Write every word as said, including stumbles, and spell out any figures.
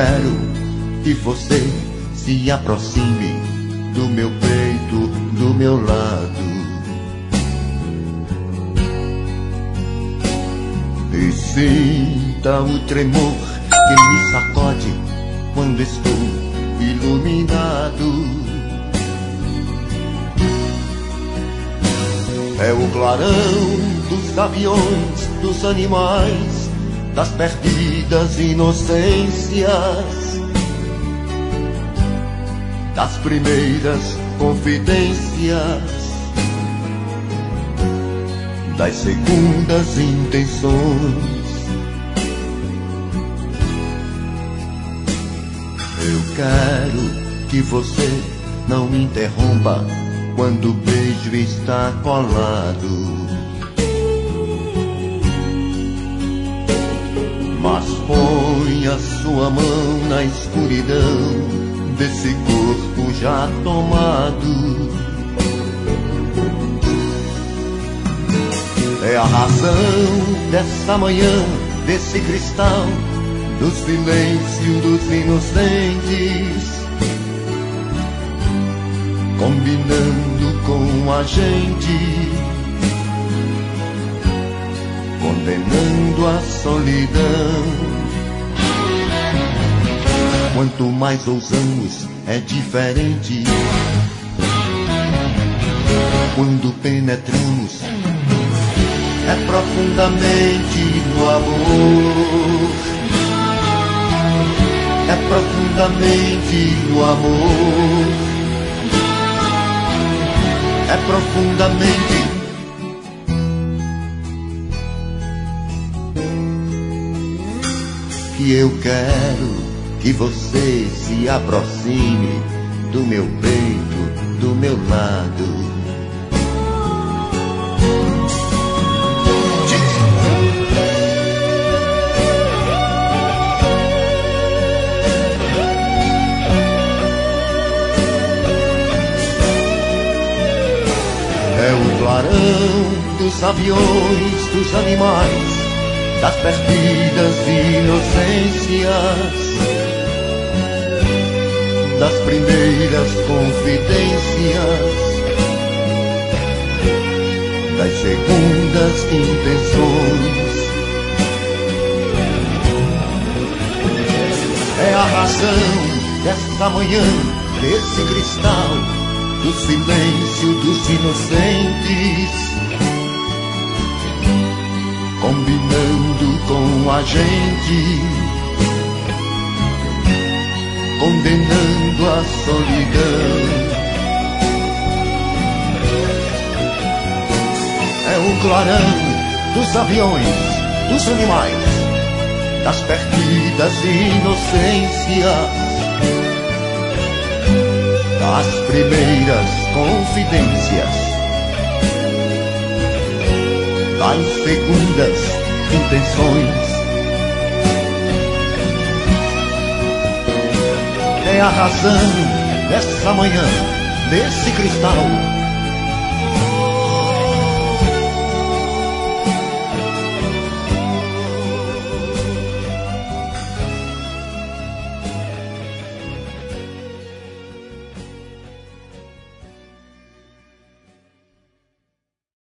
quero que você se aproxime do meu peito, do meu lado, e sinta o tremor que me sacode quando estou iluminado. É o clarão dos aviões, dos animais, das perdidas inocências, das primeiras confidências, das segundas intenções. Eu quero que você não me interrompa quando o beijo está colado, mas põe a sua mão na escuridão desse corpo já tomado. É a razão dessa manhã, desse cristal, do silêncio dos inocentes, combinando com a gente, condenando a solidão. Quanto mais ousamos, é diferente. Quando penetramos, é profundamente no amor. É profundamente no amor. É profundamente. Que eu quero que você se aproxime do meu peito, do meu lado. É o clarão dos aviões, dos animais, das perdidas inocências, das primeiras confidências, das segundas intenções. É a razão dessa manhã, desse cristal, do silêncio dos inocentes, combinando com a gente, condenando a solidão. É o clarão dos aviões, dos animais, das perdidas inocências, das primeiras confidências, das segundas intenções. É a razão dessa manhã, desse cristal,